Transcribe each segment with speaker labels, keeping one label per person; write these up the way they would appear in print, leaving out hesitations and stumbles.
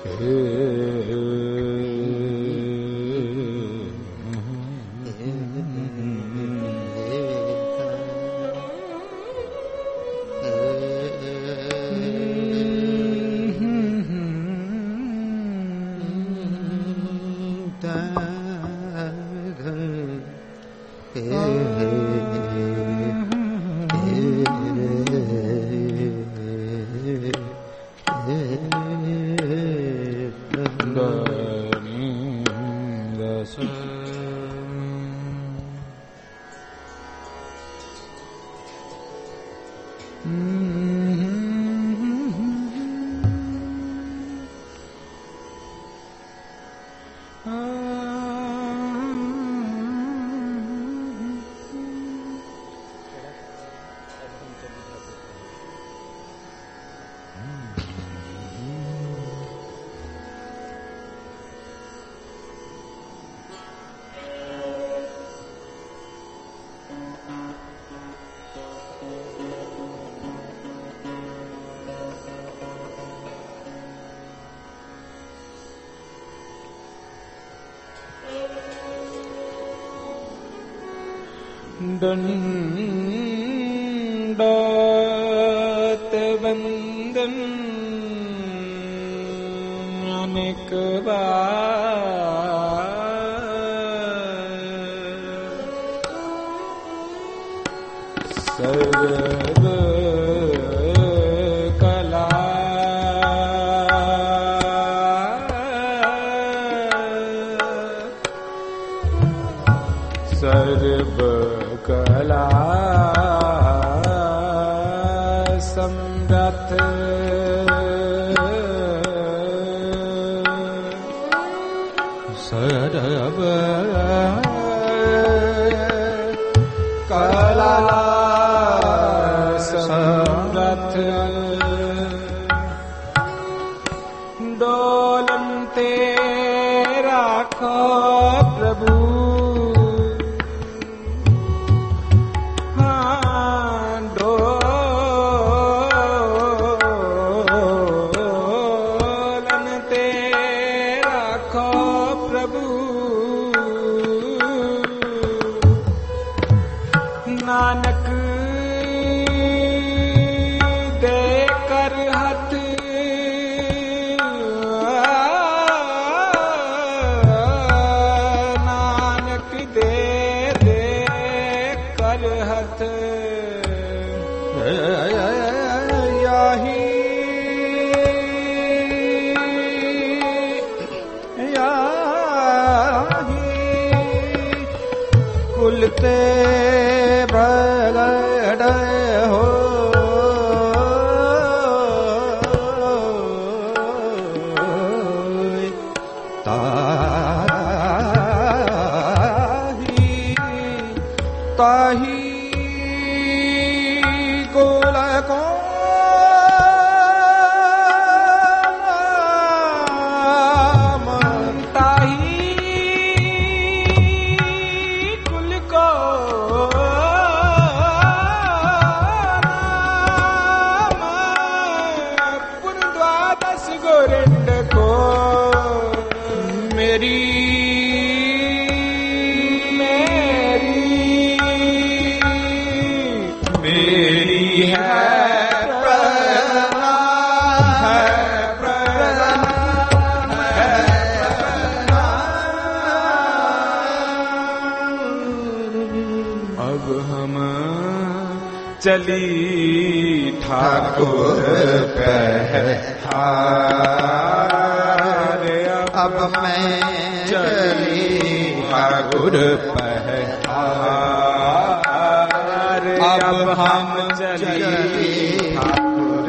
Speaker 1: दंडोत वंदन अनेक बार सर्व कला सर्व कला समरथ सर्व कला समरथ डोलते राखो प्रभु नानक दे कर हथ नानक दे कर हथ याही कुलते प्रगट हो ताही कुल को चली ठाकुर पहहार अब मैं चली ठाकुर पहहार अब हम चली ठाकुर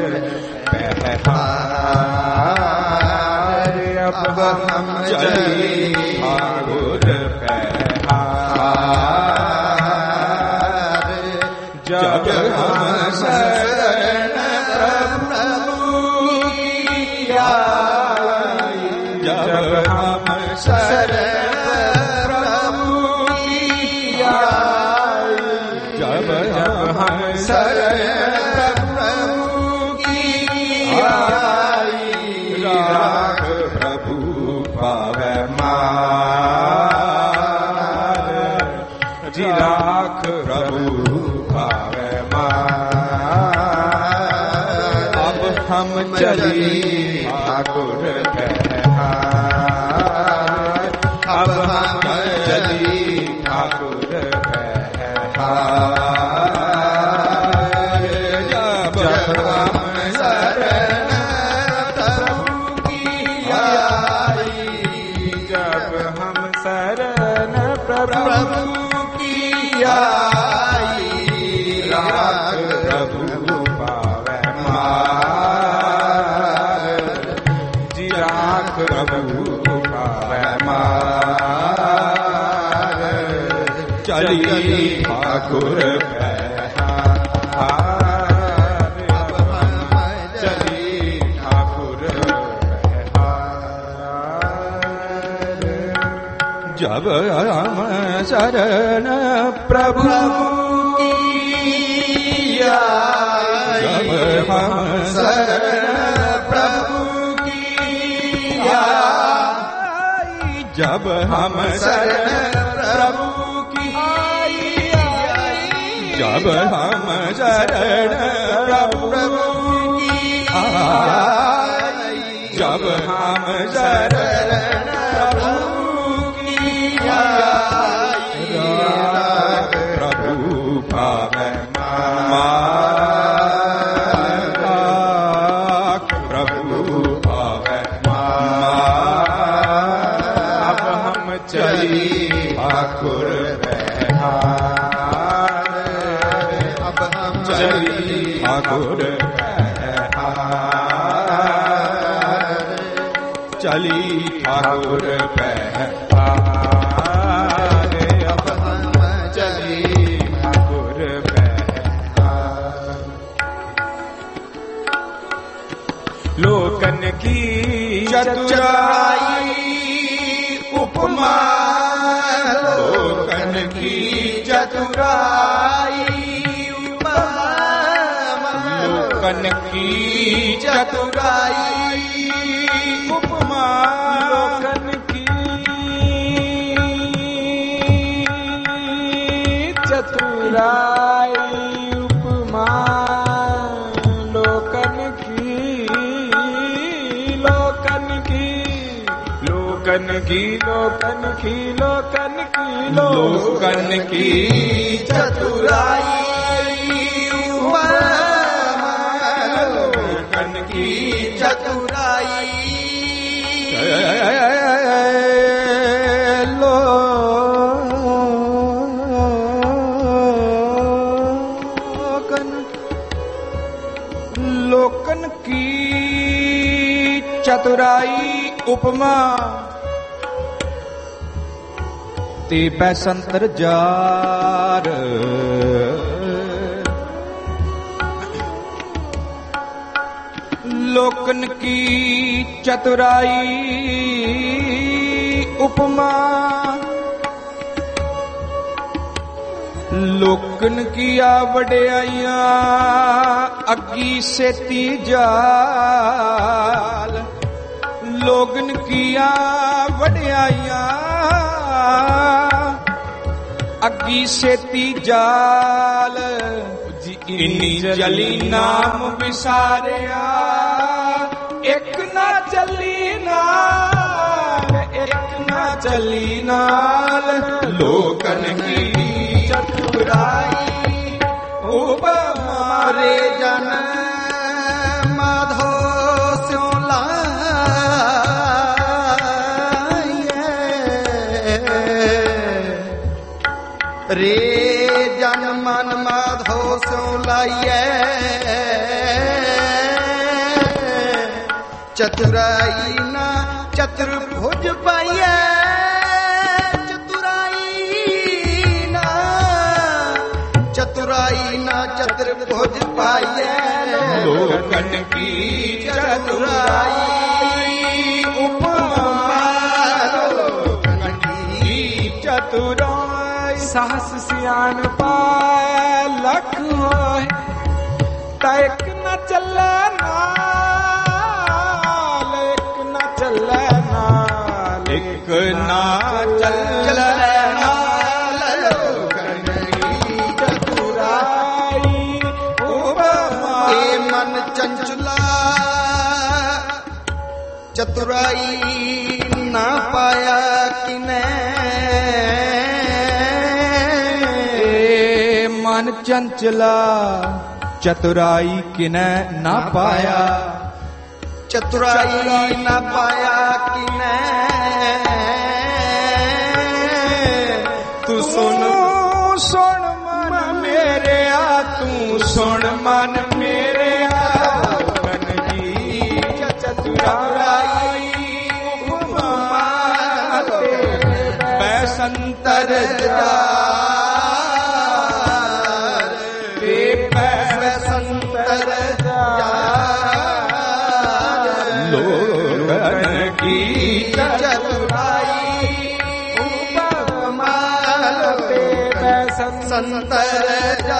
Speaker 1: पहहार अब हम चली ठाकुर पहहार जब हम शरण प्रभु की आई जब हम शरण प्रभु की आई जब हम शरण प्रभु की आई राख हम चली ठाकुर कहार, अब हम चली ठाकुर कहार। जब हम शरण प्रभु की आई, जब हम शरण प्रभु की आई, राख प्रभु पावे मार, जी राख प्रभु पावे मार। चली ठाकुर कहार, अब हम चली ठाकुर कहार। जब हम शरण प्रभु की आई, जब हम शरण प्रभु की आई, जब हम शरण प्रभु की आई, जब हम शरण प्रभु की आई, जब हम शरण प्रभु की आई, प्रभु पावे मार, प्रभु पावे मार। अब हम चली ठाकुर कहार, अब हम चली ठाकुर कहार, चली ठाकुर कहार, अब हम चली ठाकुर कहार। लोकन की चतुराई उपमा, लोकन की चतुराई उपमा, लोकन की चतुराई उपमा, लोकन की चतुराई उपमा, लोकन की, लोकन की, लोकन की, लोकन की, लोकन की, लोकन की चतुराई उपमा, लोकन की चतुराई लोकन, लोकन की चतुराई उपमा, ते पैसंतर जार। लोकन की चतुराई उपमा, लोकन किया वड्याइया अग्गी से तीजाल, लोगन किया वड्याइया अग्गी से तीजाल। इन्नी जली नाम विसारिया, एक ना चली नाल, एक ना चली नाल। लोकन की चतुराई उपमा, रे जन माधो स्यों लाए, रे जन मन माधो स्यों लाइए। चतुराई ना चतुर्भुज पाइए, चतुराई ना चतुर्भुज पाइए। लोकन की चतुराई उपमा, लोकन की चतुराई। साहस सियान पाए लख होए, तक न चले नाल, एक न चले नाल, एक ना चले नाल। लोकन की चतुराई उपमा, मन चंचला ਚਤੁਰਾਈ ਨਾ ਪਾਇਆ ਕਿਨੈ
Speaker 2: ਮਨ ਚੰਚਲਾ ਚਤੁਰਾਈ ਕਿਨੈ ਨਾ ਪਾਇਆ
Speaker 1: ਚਤੁਰਾਈ ਨਾ ਪਾਇਆ ਕਿਨੈ ਤੂੰ ਸੁਣ
Speaker 2: ਮਨ ਮੇਰਿਆ ਤੂੰ ਸੁਣ ਮਨ ਮੇਰਿਆ ਮਨ ਜੀ ਚਤੁਰਾਈ ਉਪਮਾ ਤੇ ਬੈਸੰਤਰ ਜਾ ਤੇ ਬੈਸੰਤਰ ਜਾ ਲੋਕਨ ਕੀ ਚਤੁਰਾਈ ਉਪਮਾ ਤੇ ਬੈਸੰਤਰ ਜਾ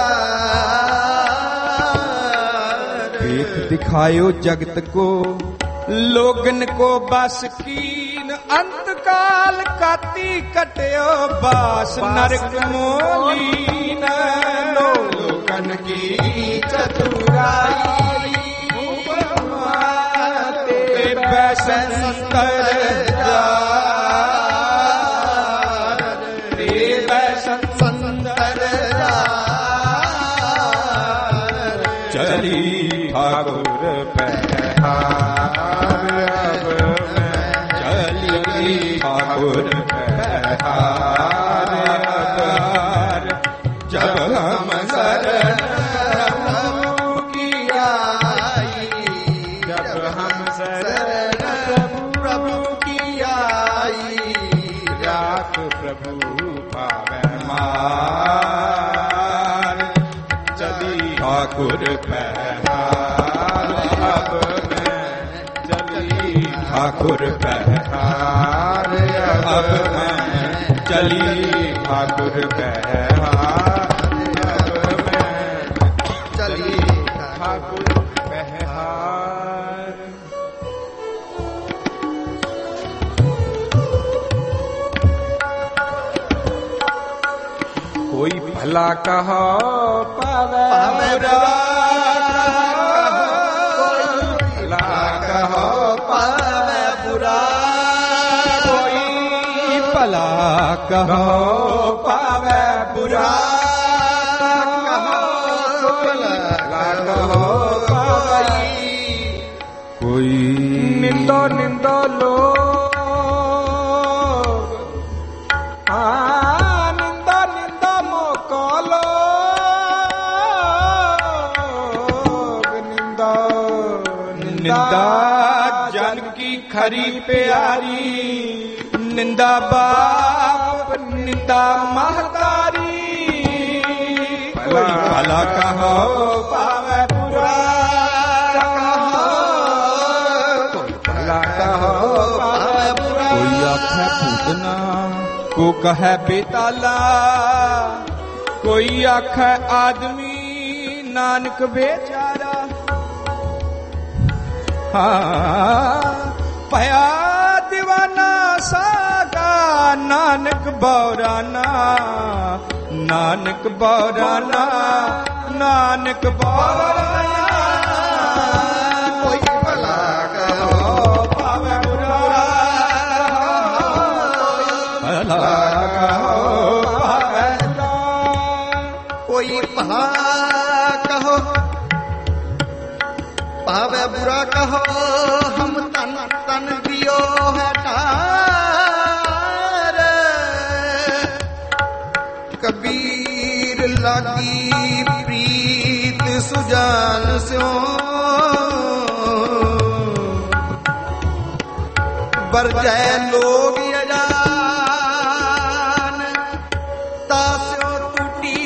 Speaker 2: देख दिखायो जगत को लोगन को बस कीन अंत काल काती कटयो बास नरक मोलीन
Speaker 1: लोगन की चतुराई उपमा ते
Speaker 2: बैसंतर जा ते बैसंतर जा चली ठाकुर पहाड़ अब मैं चली ठाकुर पहाड़ अब जब हम शरण प्रभु की आई जब हम शरण प्रभु की आई राख प्रभु पावे मार चली ठाकुर ठाकुर पहाड़ अब मैं चली ठाकुर पहाड़ अब मैं चली ठाकुर पहाड़ कोई भला कहो पावे बुरा कहो पावे बुरा कहो पावे कोई निंदो निंदो लो निंदा निंदा मोको लो निंदा निंदा जन की खरी प्यारी निंदा बाप निंदा महतारी कोई भला कहो पावे बुरा कोई भला कहो पावे बुरा कोई आखे पूतना को कहे बेताला कोई आखे आदमी नानक बेचारा हाँ पया दीवाना सागा नानक बौराना नानक बौराना नानक बौराना कोई भला कहो पावे बुरा भला कहो पावे
Speaker 1: कोई भला कहो पावे बुरा कहो हम तन तन दियो है तार कबीर लागी प्रीत सुजान स्यो बर जय लोग अजान तास्यो टूटी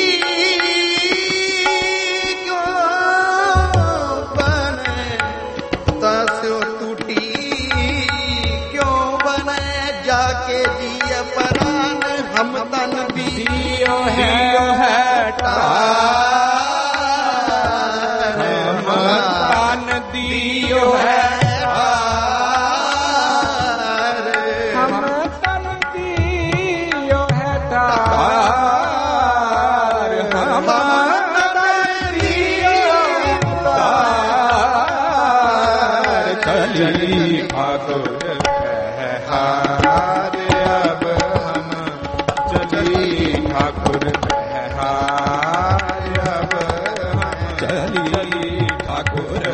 Speaker 1: हम तन दियो है
Speaker 2: हम तन दियो है हम तन दियो है हम तन दियो चली ठाकुर हार अब हम चली ठाकुर हार अब हम चली ठाकुर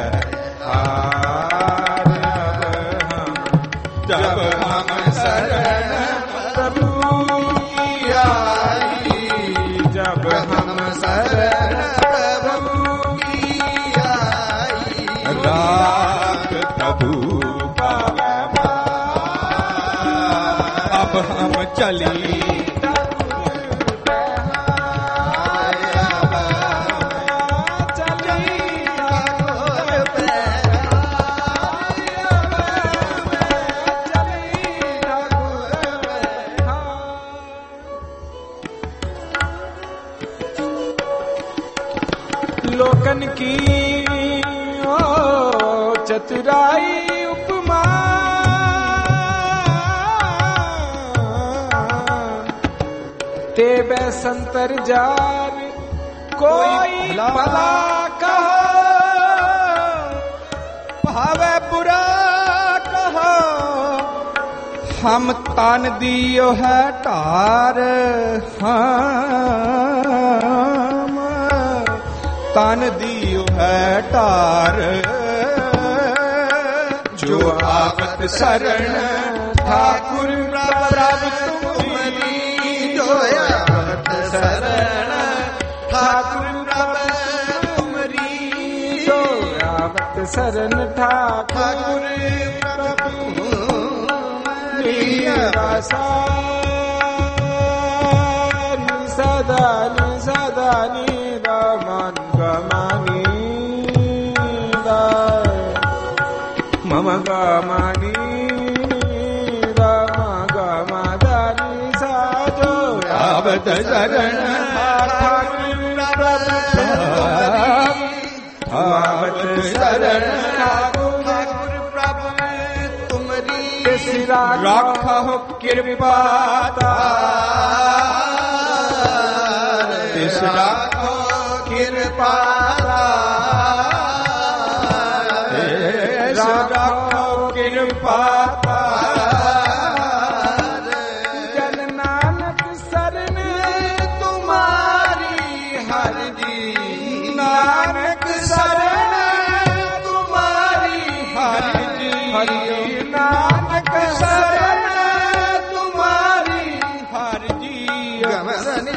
Speaker 2: हार अब हम जब हम शरण प्रभु की आई जब हम शरण प्रभु की आई राख प्रभु अब हम चली लोकन की ओ चतुराई उपमा ते बैसंतर जार कोई भला कहो भावे बुरा कहो हम तान दियो है तार हम तान दियो है तार जो आवत शरण ठाकुर प्रभु तुम्हारी जो आवत शरण ठाकुर प्रभु तुम्हारी जो आवत शरण ठाकुर प्रभु तुम्हारी आशा सदा सदा निरमन गमानी मम गमानी रम गमदानी साजो आवत शरण ठाकुर आवत शरण ठाकुर प्रभु तुम्हारी सिरा राखो कृपा राखो कृपा राखो कृपा जन नानक शरण तुम्हारी हर जी नानक शरण तुम्हारी हर जी नानक शरण तुम्हारी हर जी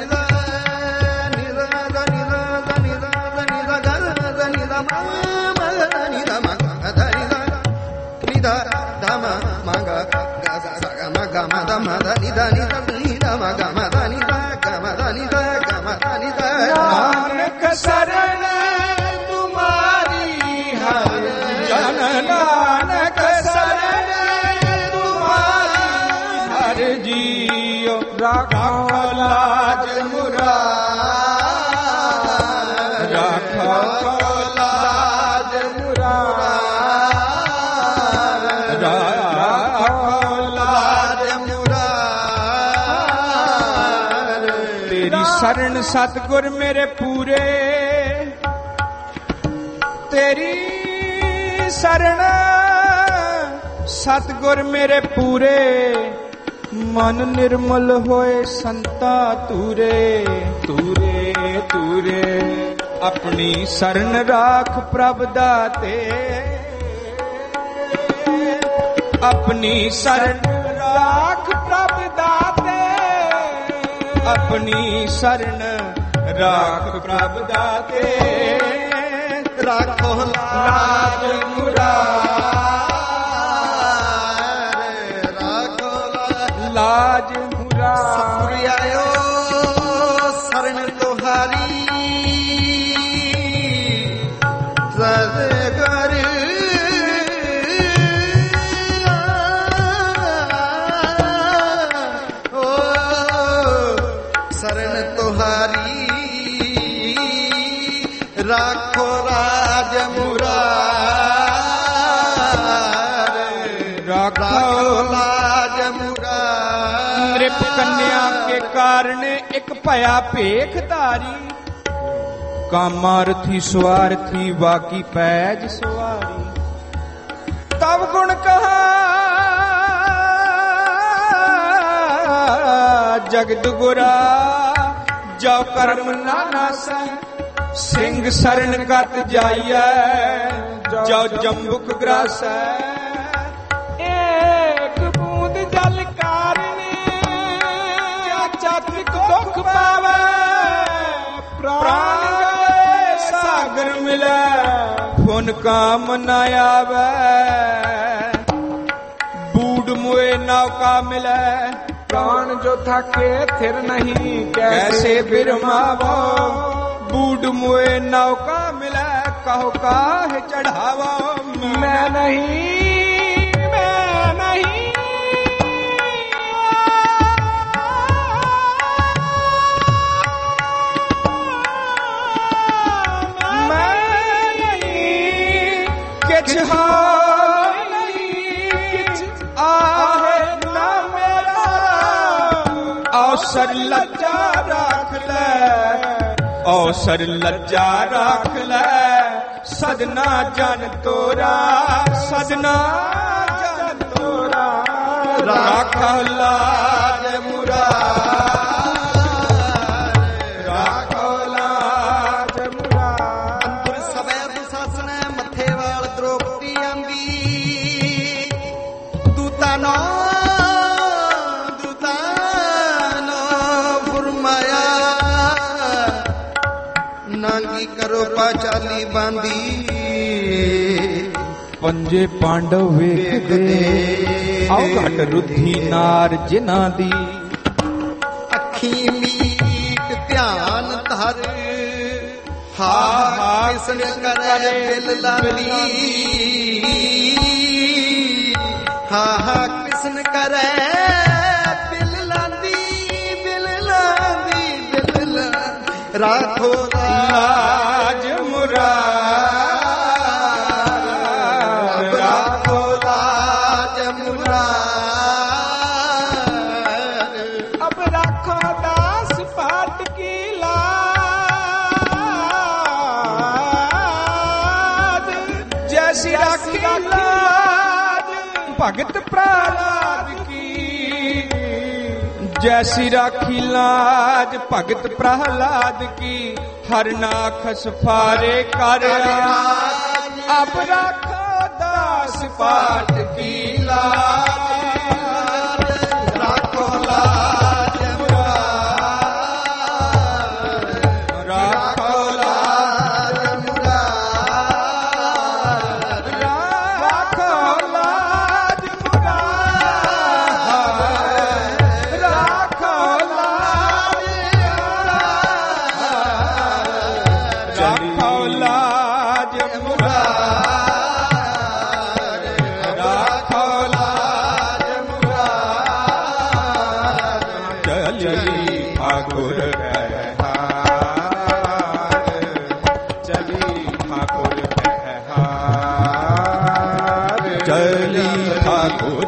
Speaker 2: नानक शरण तुम्हारी हर जन नानक शरण तुम्हारी हर जियो राखो लाज मुरार राखो लाज मुरार शरण सतगुर मेरे पूरे तेरी शरण सतगुर मेरे पूरे मन निर्मल होए संता तूरे तूरे तूरे अपनी शरण राख प्रभ दाते अपनी शरण राख प्रभ दाते अपनी शरण राख प्रभ दाते राखो लाज मुरार राखो लाज मुरार
Speaker 1: आयो शरण तुम्हारी सदगुर शरण तुम्हारी राखो राज मुरार राखो लाज मुरार
Speaker 2: नृप कन्या के कारण एक भया भेख धारी कामारथी स्वार्थी बाकी पैज सवारी तब गुण कहा जगत गुरा जो कर्म ना नासै सिंह शरण कत जाइए जो जम्बुक ग्रासै एक बूंद जल कारणे चात्रिक दुख पावै प्राण गए सागर मिलै फुन काम न आवे बूढ़ मुए नौका मिलै
Speaker 3: प्राण जो थके थिर नहीं
Speaker 2: कैसे बिरमावो बूढ़ मुए नौका मिले कहो काहे चढ़ावो
Speaker 3: मैं नहीं
Speaker 2: किछ हो अवसर लज्जा राख ले अवसर लज्जा राख ले सजना जन तोरा सजना जन तोरा राख लाज मुराद राख लाज मुराद
Speaker 1: ਅੰਤਰ ਸਵੈ ਦੁਸਾਸਨੈ ਮੱਥੇ ਵਾਲ ਦ੍ਰੋਪਦੀ ਆਂਦੀ ਦੂਤਾ ਨਾ ਫੁਰਮਾਇਆ ਨਾਂਗੀ ਕਰੋ ਪਾਚਾਲੀ ਬਾਂਦੀ
Speaker 2: ਪੰਜੇ ਪਾਂਡਵ ਵੇਖਦੇ ਆਓ ਘਟ ਰੁੱਧੀ ਨਾਰ ਜਿਨ੍ਹਾਂ ਦੀ
Speaker 1: ਅੱਖੀ ਮੀਟ ਧਿਆਨ ਧਰ ਹਾ ਹਾ ਕਿਸਨ ਕਰੇ ਦਿਲ ਲਾਲੀ ਹਾ ਹਾ ਕਿਸਨ ਕਰੇ ਦਿਲ ਲਾਂਦੀ ਰਾਖੋ
Speaker 2: ਲਾਜ ਮੁਰਾਦ
Speaker 1: ਰਾਖੋ ਲਾਜ ਮੁਰਾਦ
Speaker 3: अब राखो दास पाट की लाज
Speaker 2: जैसी राखी लाज भगत प्रहलाद की जैसी राखी लाज भगत प्रहलाद की हर नाखस फारे कर अब राखो दास पाट की लाज
Speaker 1: राखो लाज मुराद
Speaker 2: राखो
Speaker 1: लाज मुराद
Speaker 2: राखो लाज मुराद राखो लाज मुराद राखो लाज मुराद राखो लाज मुराद चली ठाकुर चली ठाकुर चली ठाकुर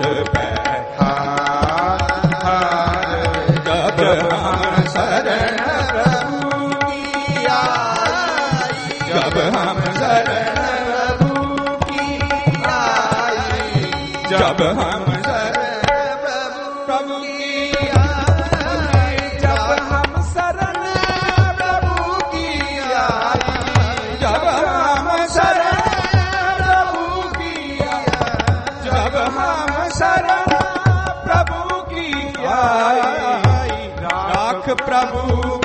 Speaker 2: जब हम शरण प्रभु की आई जब हम शरण प्रभु की आई जब हम शरण प्रभु की आई
Speaker 3: जब हम शरण
Speaker 2: प्रभु की आई जब हम शरण प्रभु की आई जब हम शरण प्रभु की आई राख प्रभु